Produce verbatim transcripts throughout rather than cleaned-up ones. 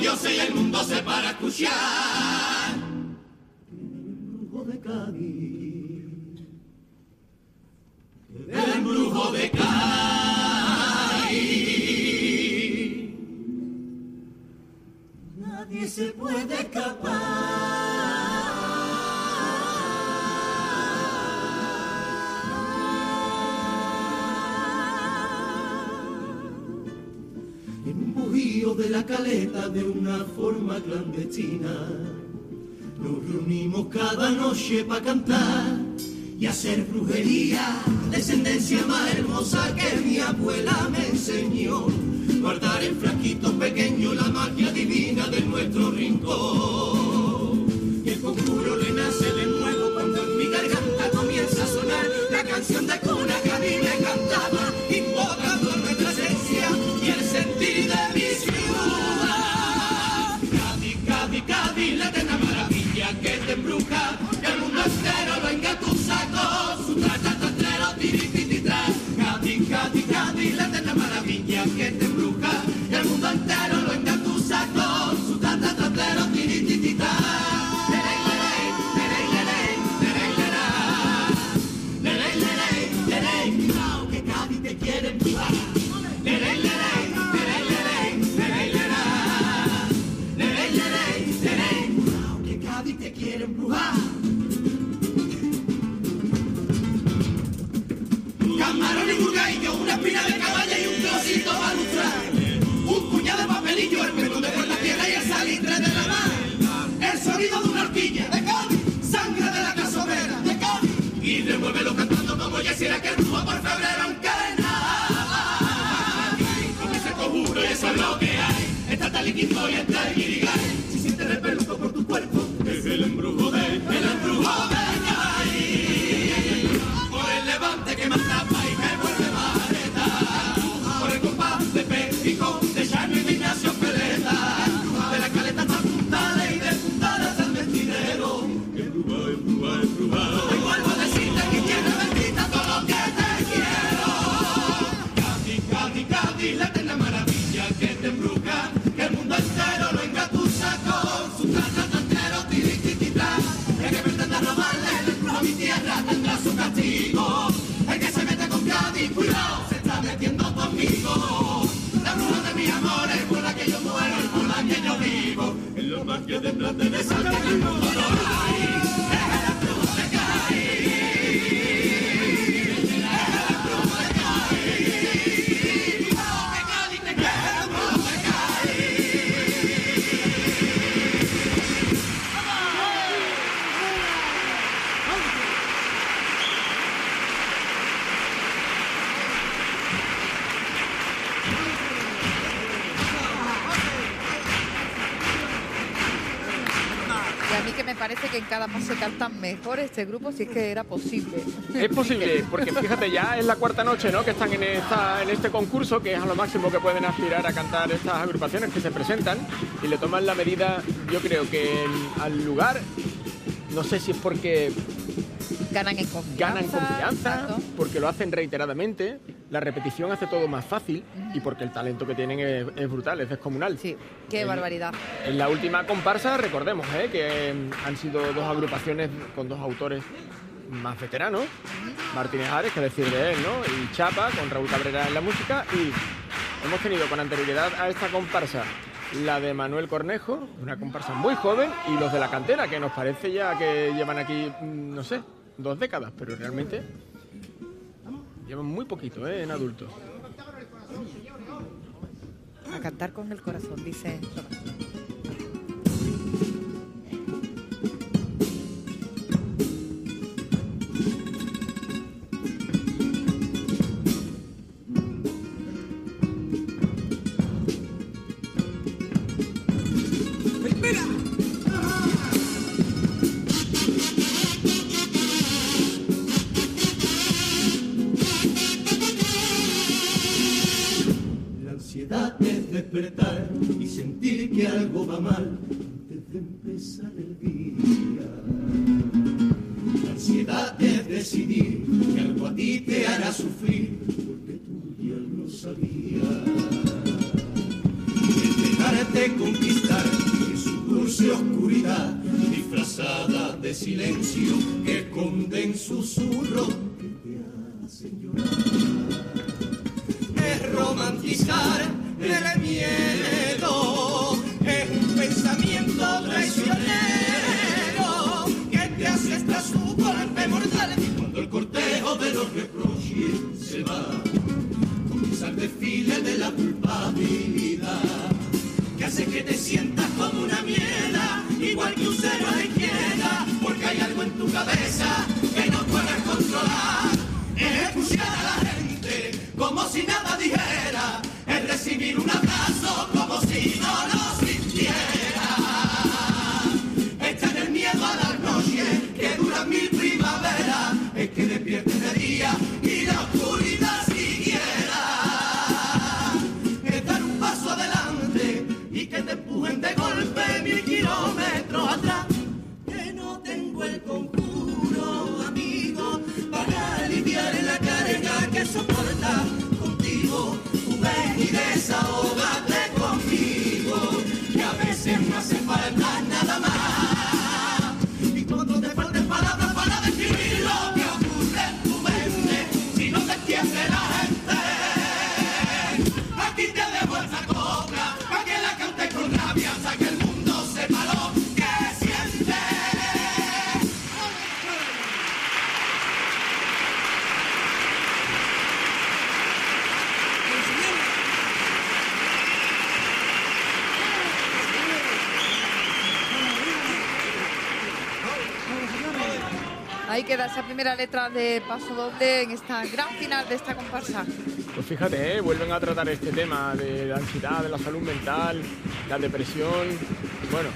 dioses y el mundo se para escuchar. Embrujo de Cádiz, El embrujo de Cádiz. nadie se puede escapar. En un bujío de la caleta de una forma clandestina, nos reunimos cada noche para cantar y hacer brujería, descendencia más hermosa que mi abuela me enseñó. Guardar en frasquitos pequeños la magia divina de nuestro rincón. Y el conjuro renace de nuevo cuando en mi garganta comienza a sonar la canción de cuna que a mí me cantaba, invocando nuestra esencia y el sentir de mi ciudad. Cádiz, Cádiz, Cádiz, la eterna maravilla que te embruja, que el mundo entero lo engatusa con su tratatatero tiritititra. Cádiz, Cádiz, Cádiz, la eterna maravilla que te embruja, que el mundo entero lo engatusa con su tratatatero tiritititra. Que Cádiz te quiere empujar. Que Cádiz te quiere empujar. Camarón y burgaillo, una espina de caballo y un trocito balustral. Un puñado de papelillo, el perdón de por la tierra y el salitre de la mar. El sonido de una horquilla de Cádiz, sangre de la casomera de Cádiz. Y remuévelo cantando como ya hiciera que el brujo por febrero encadenado. Con ese conjuro y eso es lo que hay. Está taliquito y está el guirigay. Si sientes repeluco por tu cuerpo, es el embrujo de, el embrujo de Cádiz. Por el levante que más tapa y que vuelve vareta. Por el compás de Pético, de Chano y de Ignacio Peleta. De la caleta hasta Puntales y de Puntales hasta el mentidero. Embruja, embruja, embruja. Y vuelvo a decirte que tierra bendita todo lo que te quiero. Cádiz, Cádiz, Cádiz, la eterna maravilla que te embruja, que el mundo entero lo engatusa con su tratatantero tiritititra. El que pretenda robarle el embrujo a mi tierra tendrá su castigo. El que se mete con Cádiz, cuidado, se está metiendo conmigo. La bruja de mis amores, por la que yo muero y por la que yo vivo. En los magia de plata de sal que en el mundo no hay. Es el embrujo de Cádiz. Es el embrujo de Cádiz. Que Cádiz te quiere, el embrujo de Y a mí que me parece que en cada paso cantan mejor este grupo, si es que era posible. Es posible, porque fíjate, ya es la cuarta noche, ¿no?, que están en, esta, en este concurso, que es a lo máximo que pueden aspirar a cantar estas agrupaciones que se presentan, y le toman la medida, yo creo que en- al lugar, no sé si es porque Ganan en confianza. ganan confianza, exacto. porque lo hacen reiteradamente, la repetición hace todo más fácil, y porque el talento que tienen es, es brutal, es descomunal. Sí, qué En- barbaridad. En la última comparsa, recordemos, ¿eh?, que mm, han sido dos agrupaciones con dos autores más veteranos, Martínez Ares, que decir de él, ¿no?, y Chapa, con Raúl Cabrera en la música, y hemos tenido con anterioridad a esta comparsa la de Manuel Cornejo, una comparsa muy joven, y los de la cantera, que nos parece ya que llevan aquí, mm, no sé, dos décadas, pero realmente llevan muy poquito, ¿eh?, en adultos. A cantar con el corazón, dice Tomás. La ansiedad es despertar y sentir que algo va mal antes de empezar el día. La ansiedad es decidir que algo a ti te hará sufrir porque tú ya lo sabías. Es dejarte conquistar oscuridad, disfrazada de silencio, que esconden susurros que te hacen llorar. Es romantizar el miedo, es un pensamiento traicionero que te hace esta su golpe mortal. Y cuando el cortejo de los reproches se va, comienza el desfile de la culpabilidad, que hace que te sientas como una mierda, igual que un cero a la izquierda, porque hay algo en tu cabeza que no puedes controlar. Es escuchar a la gente como si nada dijera, es recibir un abrazo como si no lo sintiera. Es tener miedo a las noches que duran mil primaveras, es que despiertes de día y la oscuridad siguiera. Es dar un paso adelante y que te empujen de golpe mil kilómetros atrás. Que no tengo el conjuro, amigo, para aliviar la carga que soporta contigo. Tú ven y desahógate conmigo, que a veces no hace falta nada más. Y cuando te falten palabras para describir lo que ocurre en tu mente, si no te entiende la gente, aquí te dejo esa coca, para que la cantes con rabia, hasta que el mundo sepa lo que siente. Ahí queda esa primera letra de Paso Doble en esta gran final de esta comparsa. Pues fíjate, ¿eh? Vuelven a tratar este tema de la ansiedad, de la salud mental, la depresión. Bueno,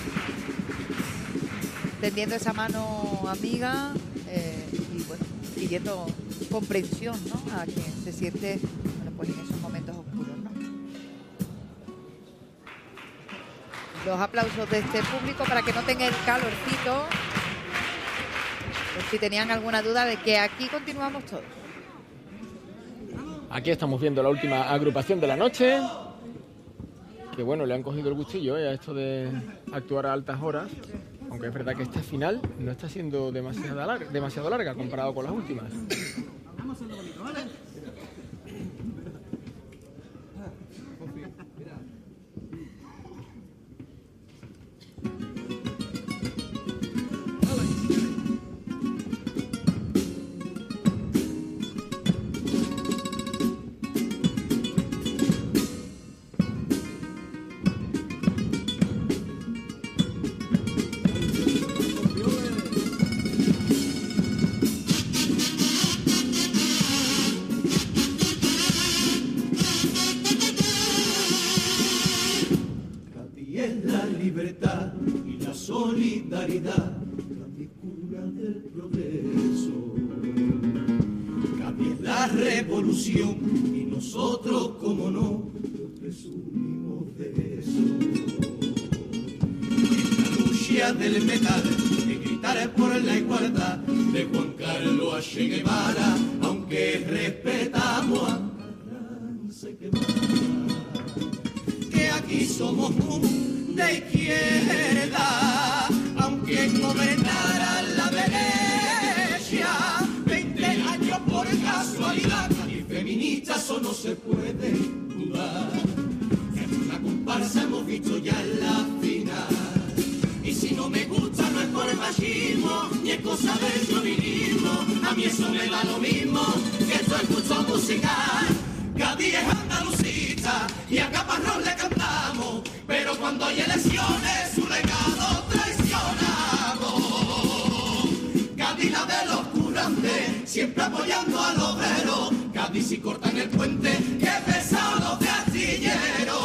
Tendiendo esa mano amiga eh, y bueno, pidiendo comprensión, ¿no? A quien se siente, bueno, pues en esos momentos oscuros, ¿no? Los aplausos de este público para que no tenga el calorcito. Por si tenían alguna duda de que aquí continuamos todos. aquí estamos viendo la última agrupación de la noche. Que bueno, le han cogido el gustillo ¿eh? a esto de actuar a altas horas. Aunque es verdad que esta final no está siendo demasiado larga, demasiado larga comparado con las últimas. Solidaridad, la figura del progreso. Cádiz es la revolución y nosotros, como no, presumimos de eso. Esta lucha del metal, de gritar por la igualdad, de Juan Carlos a Che Guevara, aunque respetamos a Carranza y Guevara, que aquí somos muy de izquierda, aunque gobernara la derecha, veinte años por casualidad, y feministas eso no se puede dudar. En una comparsa hemos visto ya la final, y si no me gusta no es por el machismo, ni es cosa del chauvinismo, a mí eso me da lo mismo, que esto es gusto musical. Cádiz es andalucista y a Caparrós le cantamos, pero cuando hay elecciones su legado traicionamos. Cádiz la de los curantes, siempre apoyando al obrero. Cádiz si cortan el puente, que pesados los de astilleros.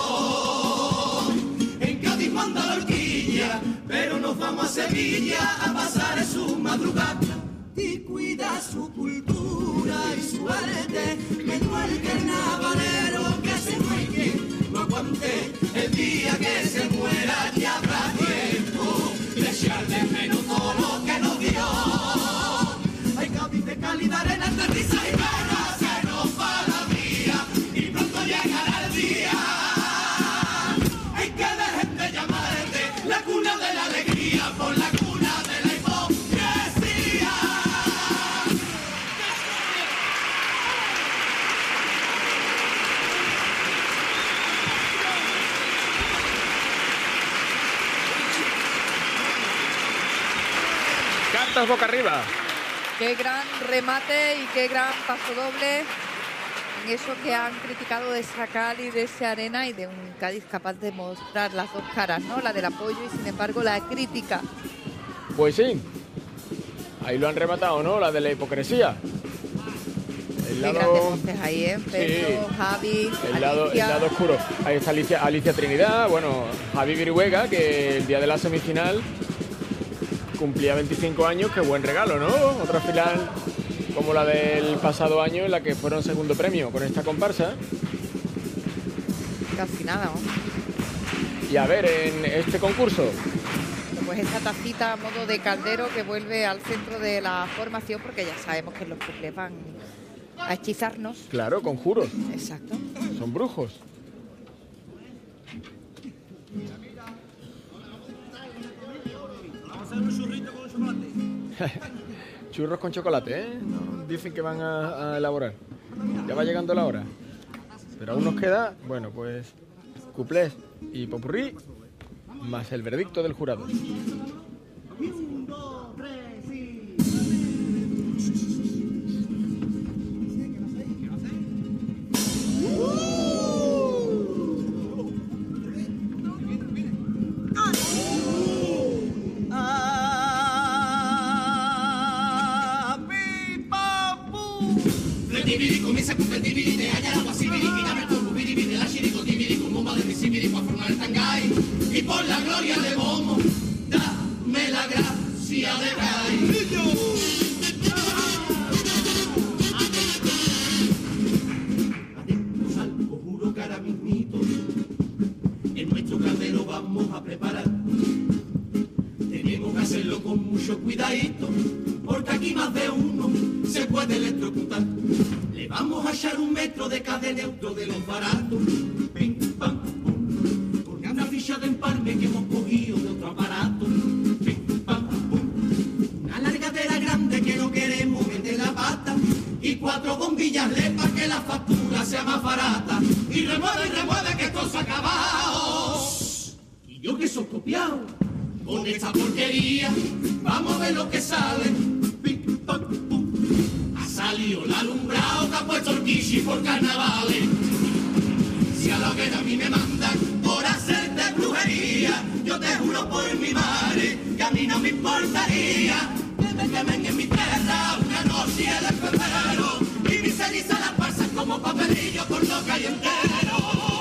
En Cádiz manda la horquilla, pero nos vamos a Sevilla a pasar su madrugada. Y cuida su cultura y su arte, que no el carnavalero que se muere, no aguante el día que se muera, ya habrá tiempo de echar de menos todo lo que nos dio. Hay Cádiz de calidad, arena, de risa y pena, se nos va la vía y pronto llegará el día. Hay que dejen de llamarte la cuna de guía por la cuna de la hipocresía. Cartas boca arriba. Qué gran remate y qué gran paso doble en eso que han criticado de esa Cali, de ese Arena y de un Cádiz capaz de mostrar las dos caras, ¿no? La del apoyo y sin embargo la crítica. Pues sí, ahí lo han rematado, ¿no? La de la hipocresía. El Qué lado... grandes voces ahí, ¿eh? Pedro, Sí. Javi, El lado, el Alicia. lado oscuro. Ahí está Alicia, Alicia Trinidad, bueno, Javi Viruega, que el día de la semifinal cumplía veinticinco años, qué buen regalo, ¿no? Otra final como la del pasado año en la que fueron segundo premio con esta comparsa. Casi nada, ¿no? Y a ver, en este concurso, Pues esta tacita a modo de caldero que vuelve al centro de la formación, porque ya sabemos que los cuplés van a hechizarnos. claro, conjuros, Exacto. son brujos. Vamos a hacer un churrito con chocolate. Churros con chocolate, ¿eh? No, dicen que van a, a elaborar. Ya va llegando la hora. Pero aún nos queda, bueno, pues, cuplés y popurrí, más el veredicto del jurado. Un, dos, tres y... Tibiri comienza con el tibiri de allá, guasibiri, quítame el polvo, biribiri, de la chirico, tibiri, con bomba de risibiri, para formar el tangay. Y por la gloria de Bomo, dame la gracia de Gai. Atentos al conjuro que ahora mismito, en nuestro caldero vamos a preparar. Tenemos que hacerlo con mucho cuidadito, porque aquí más de uno se puede electrocutar. Le vamos a echar un metro de cada neutro de los baratos. Pim, pam, pum. Con una ficha de empalme que hemos cogido de otro aparato. Pim, pam, pum. Una largadera grande que no queremos meter la pata. Y cuatro bombillas L E D para que la factura sea más barata. Y remueve y remueve que esto se ha acabado. Y yo que soy copiado con esta porquería. Vamos a ver lo que sale. Pim, pam, pum. Ha salido el alumbrado que ha puesto el Kishi por carnavales. Si a la hoguera a mí me mandan por hacerte brujería, yo te juro por mi madre que a mí no me importaría que me quemen en mi tierra una noche de febrero y mi ceniza las pasan como papelillo por lo que hay entero.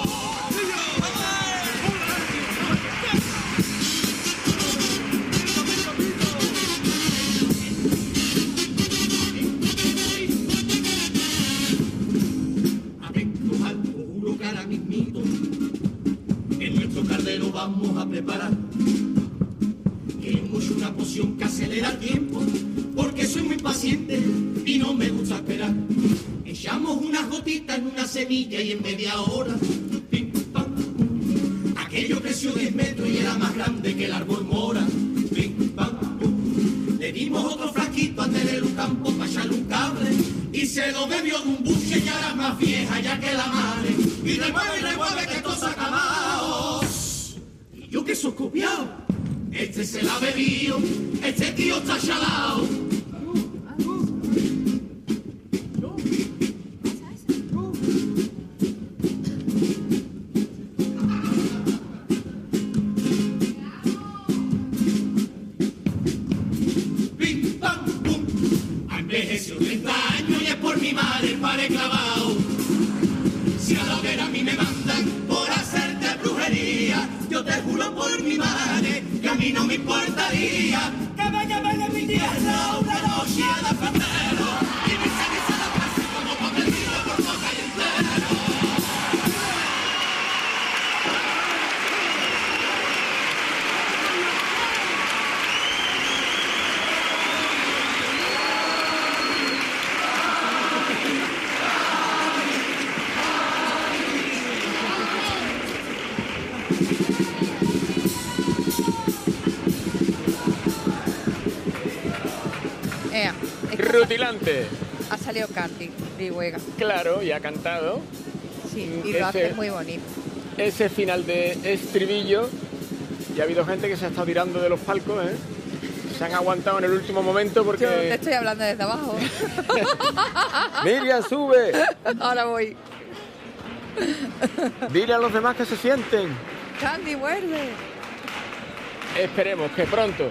En nuestro caldero vamos a preparar. Queremos una poción que acelera el tiempo, porque soy muy paciente y no me gusta esperar. Echamos unas gotitas en una semilla y en media hora, pim, pam, pum. Aquello creció diez metros y era más grande que el árbol mora. Pim, pam, pum. Le dimos otro frasquito a tener un campo para echarle un cable y se lo bebió de un buche y ahora es más vieja ya que la madre. Y remueve y remueve que esto se ha acabado. Y yo que soy copiado, este se la bebió, este tío está chalao. Pim, pam, pum. Ha envejecido treinta años y es por mi madre el padre clavado. Si a la hoguera a mí me mandan por hacerte brujería, yo te juro por mi madre que a mí no me importaría que me quemen en mi tierra una noche de febrero y mi ceniza la pase como papelillo por todo el entero. rutilante. Ha salido Carly Brihuega. Claro, y ha cantado. Sí, y ese, lo hace muy bonito. Ese final de estribillo, y ha habido gente que se ha estado tirando de los palcos, ¿eh? Se han aguantado en el último momento porque... Yo te estoy hablando desde abajo. Miriam, sube. Ahora voy. Dile a los demás que se sienten. Candy, vuelve. Esperemos que pronto,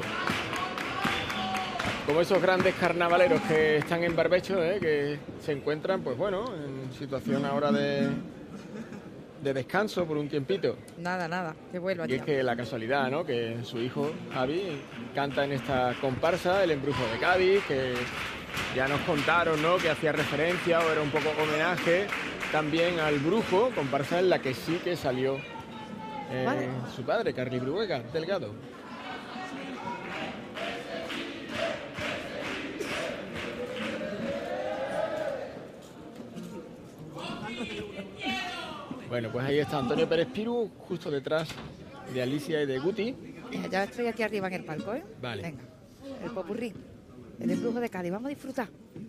como esos grandes carnavaleros que están en barbecho, ¿eh? Que se encuentran, pues bueno, en situación ahora de, de descanso por un tiempito. Nada, nada, que vuelva Y ya. es que la casualidad, ¿no? Que su hijo, Javi, canta en esta comparsa, El Embrujo de Cádiz, que ya nos contaron, ¿no? Que hacía referencia o era un poco homenaje también al brujo, comparsa en la que sí que salió eh, Vale. su padre, Carly Brihuega Delgado. Bueno, pues ahí está Antonio Pérez Piru, justo detrás de Alicia y de Guti. Mira, ya estoy aquí arriba en el palco, ¿eh? Vale. Venga, el popurrí, el embrujo de Cádiz, vamos a disfrutar.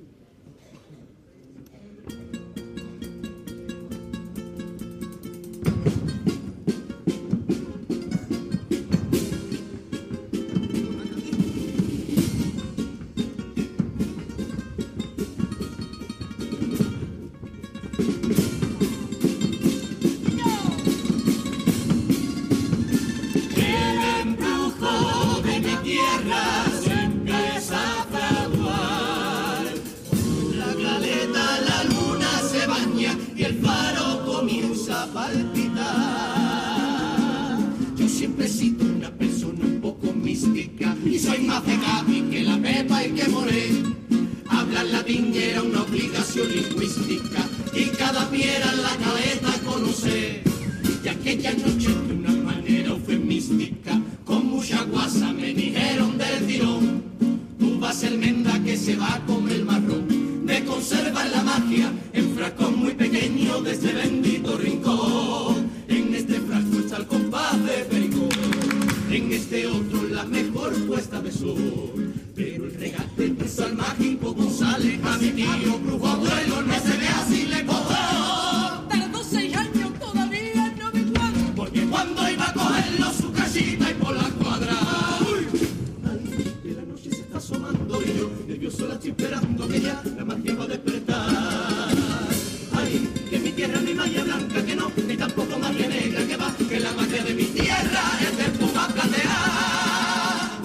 Yo siempre he sido una persona un poco mística y soy más de Cádiz que la Pepa y que Moré. Hablar latín era una obligación lingüística y cada piedra en la caleta conocer. Y aquella noche de una manera eufemística, con mucha guasa me dijeron del tirón: tú vas a ser menda que se va a comer el marrón, de conservar la magia en frascos muy pequeños de este bendito rincón. En este frasco está el compás de pericón, en este otro la mejor puesta de sol. Pero el regate puso al mágico González, a mi tío brujo abuelo no se ve así le cobró. Tardó seis años, todavía no me cuadro. Porque cuando iba a cogerlo su casita y por la cuadra, uy, ay, de la noche se está asomando y yo nervioso la estoy esperando que ya la magia va a despertar. Ay, que mi tierra ni magia blanca que no, ni tampoco magia negra que va, que la magia de mi tierra es de espuma plateada.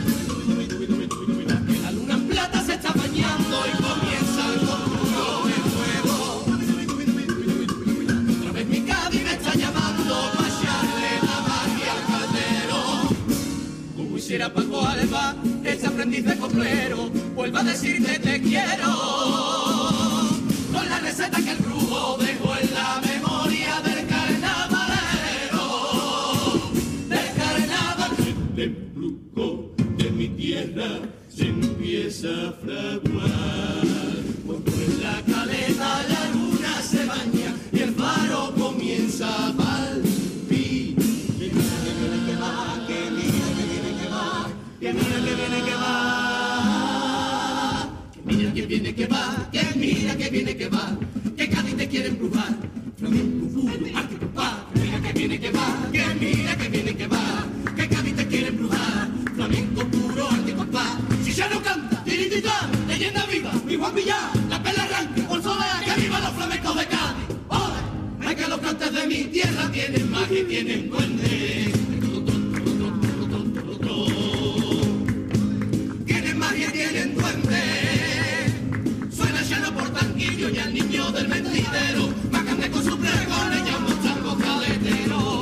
Que la luna en plata se está bañando y comienza el conjuro de fuego. Otra vez mi Cádiz me está llamando para echarle la magia al caldero. Como hiciera Paco Alba, ese aprendiz de coplero, vuelva a decirte te quiero. Con la receta que el brujo dejó en la memoria del carnavalero. Del carnaval. El embrujo de mi tierra se empieza a fraguar. Cuando en la caleta la luna se baña y el faro comienza a palpir. Que mira que viene que va, que mira que viene que va, que mira que viene que va. Mira que viene que va, que mira que viene que va, que Cádiz te quiere embrujar. Flamenco puro, arte papá. Mira que viene que va, que mira que viene que va, que Cádiz te quiere embrujar. Flamenco puro, arte papá. Si ya no canta, tirititán, leyenda viva, mi Juan Villán, la pela arranca, por soleá, que viva los flamencos de Cádiz. ¡Ole! Hay que los cantes de mi tierra tienen magia y tienen duende. Tienen magia y tienen duende. Por tanquillo y al niño del mentidero, bajando con su pregón, ya mostrando caletero.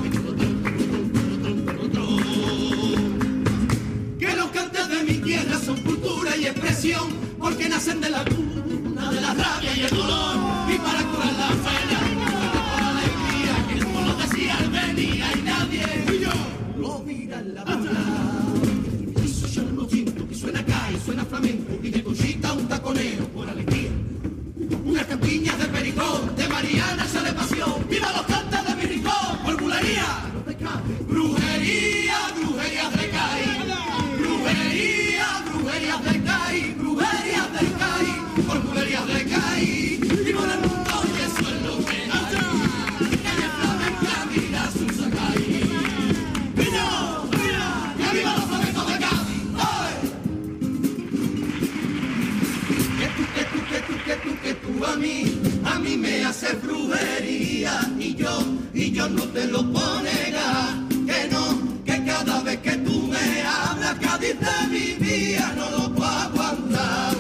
Que los cantes de mi tierra son cultura y expresión, porque nacen de la cuna, de la rabia y el dolor, y para curar la pena, por alegría, que el pueblo decía venía y nadie, y yo, lo mira en la bola. Eso ya no lo siento, que suena acá y suena flamenco, y de conchita un taconero por alegría. Unas campiñas de pericón, de Mariana sale pasión. ¡Viva los cantes de mi rincón! ¡Por bulería! Brujería, brujería de Cádiz. Brujería, brujería de Cádiz. Brujería de Cádiz. yo no te lo puedo negar, que no, que cada vez que tú me hablas, Cádiz de mi vida no lo puedo aguantar.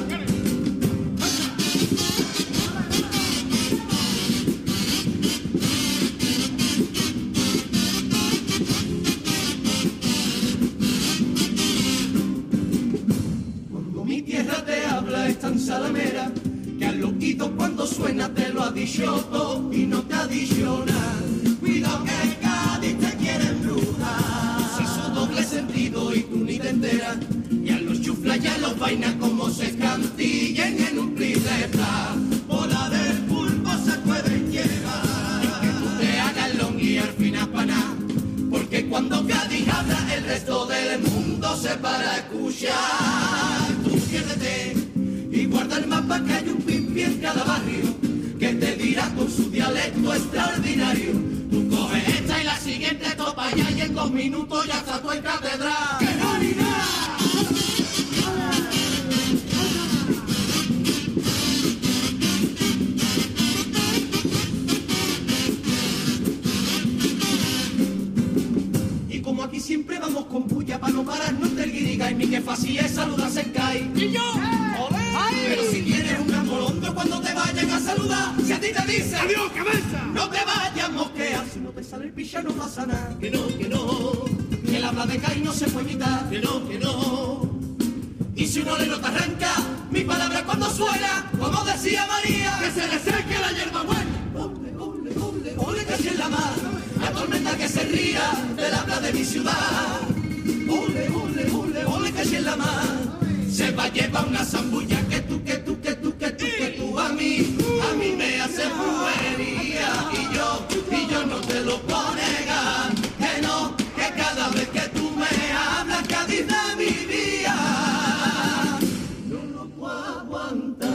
Cuando mi tierra te habla es tan salamera, que al oído cuando suena te lo ha dicho todo y no te ha dicho nada. Cuidado que Cádiz te quiere embrujar, si su doble sentido y tú ni te enteras, y a los chuflas y a los vainas como se cantillen en un plifeta, bola del pulpo se pueden llevar, y que tú te hagas long y al final pa' nada, porque cuando Cádiz habla el resto del mundo se para a escuchar. Tú piérdete y guarda el mapa que hay un pimpi en cada barrio que te dirá con su dialecto extraordinario. Tú coges esta y la siguiente topa ya y en dos minutos ya está tu en catedral. ¡Que no ni nada! Y como aquí siempre vamos con bulla para no pararnos del guirigay, ni que fácil es saludarse en Kai. ¡Y yo! Pero si tienes un ambolondo cuando te vayan a saludar, si a ti te dicen ¡adiós, cabeza! No te vayas mosquear, si no te sale el picha no pasa nada. Que no, que no, que el habla de Cádiz no se puede imitar. Que no, que no. Y si uno le nota arranca, mi palabra cuando suena, como decía María, que se le seque la hierba buena. Ole, ole, ole, ole, que si en la mar, la tormenta que se ría del habla de mi ciudad. Ole, ole, ole, ole, que si en la mar se va a llevar una zambulla que tú, que tú, que tú, que tú, que tú a mí, a mí me hace buería. Y yo, y yo no te lo puedo negar, que no, que cada vez que tú me hablas, Cádiz de mi vida, no lo puedo aguantar.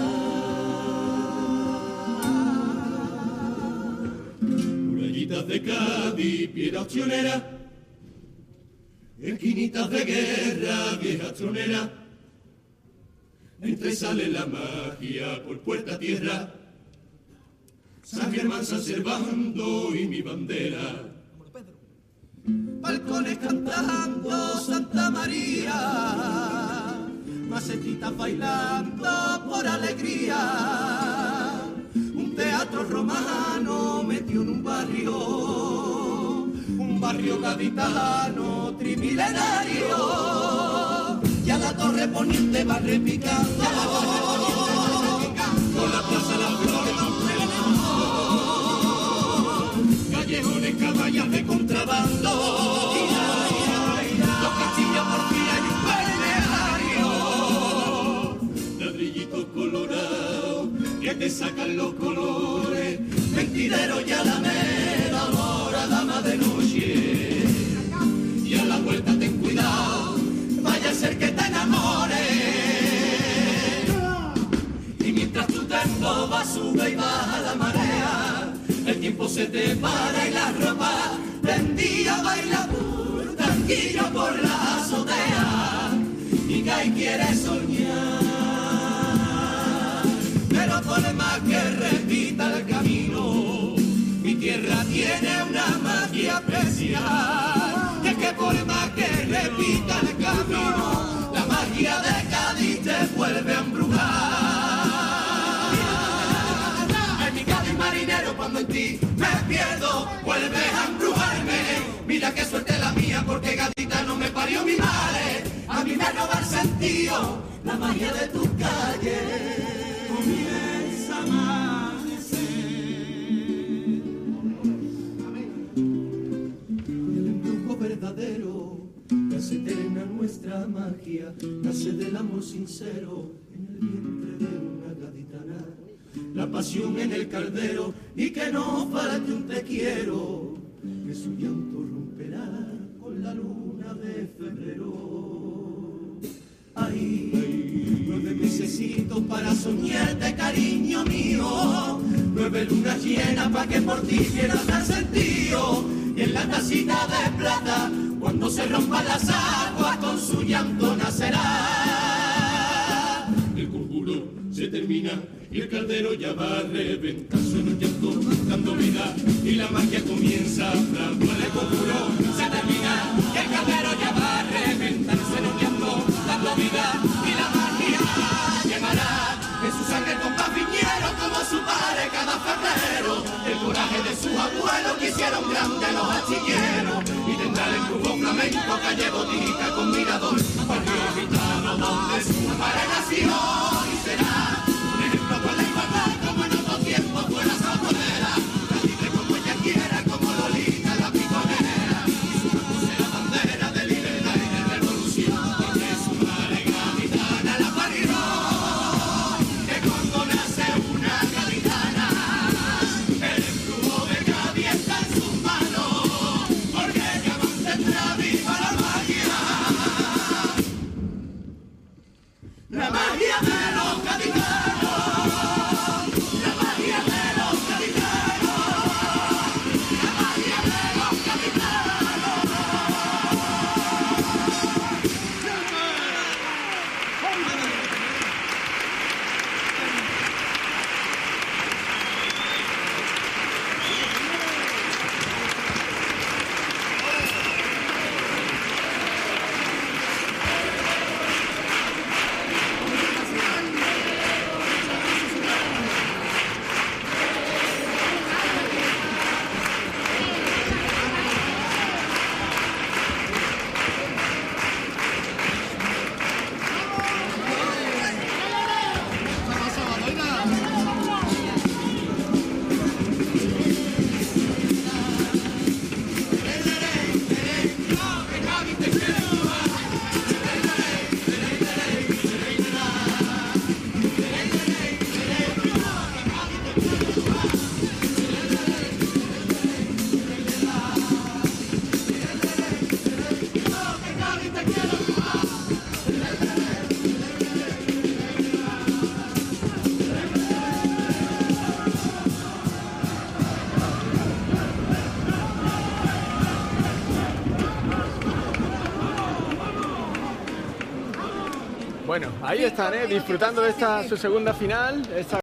Murallitas de Cádiz, piedra opcionera, esquinitas de guerra, vieja tronera. Entre sale la magia por puerta tierra, San Germán, San Servando y mi bandera. Balcones cantando Santa María, macetitas bailando por alegría. Un teatro romano metió en un barrio, un barrio gaditano trimilenario. Ya la torre poniente va repicando, con la plaza las flores callejones, caballas de contrabando, los castillos por fin hay un balneario, ladrillitos colorados que te sacan los colores, mentidero y alameda, hora dama de noche, y a la vuelta ten cuidado, vaya a ser que te enamores. Y mientras tú te embobas, sube y baja la marea, el tiempo se te para y la ropa tendida baila por tranquilo por la azotea. Y Cádiz quiere soñar, pero por más que repita el camino, mi tierra tiene una magia especial. Y es que por más que repita el camino, la magia de Cádiz te vuelve a embrujar. En mi Cádiz marinero cuando en ti me pierdo, vuelves a embrujarme. Mira qué suerte la mía porque gaditano me parió mi madre. A mí me roba el sentido, la magia de tus calles comienza a amanecer. El embrujo verdadero que hace eterna nuestra magia, nace del amor sincero en el vientre de una gaditana. La pasión en el caldero y que no falte un te quiero, que su llanto romperá con la luna de febrero. Ay, ay, nueve mesecitos para soñarte, cariño mío, nueve lunas llenas pa' que por ti quieras dar sentido. Y en la tacita de plata, cuando se rompan las aguas, con su llanto nacerá. El conjuro se termina y el caldero ya va a reventar. Suena un llanto dando vida y la magia comienza. Flamboyante conjuro se termina y el caldero ya va a reventar. Suena un llanto dando vida y la magia llegará. En su sangre con paz viñero como su padre cada febrero. El coraje de sus abuelos que hicieron grandes los astilleros. Y tendrá el embrujo flamenco, calle botica con mirador. Barrio gitano donde su madre nació y será un ejemplo por la igualdad como en otro tiempo fue la abuela. La libre como ella quiera, como Lolita la piconera. Y su canto será bandera de libertad y de revolución. Porque su madre gaditana la parió. La magia de los gaditanos, la magia de los gaditanos, la magia de los gaditanos. Bueno, ahí están, ¿eh? Disfrutando de esta su segunda final. Esta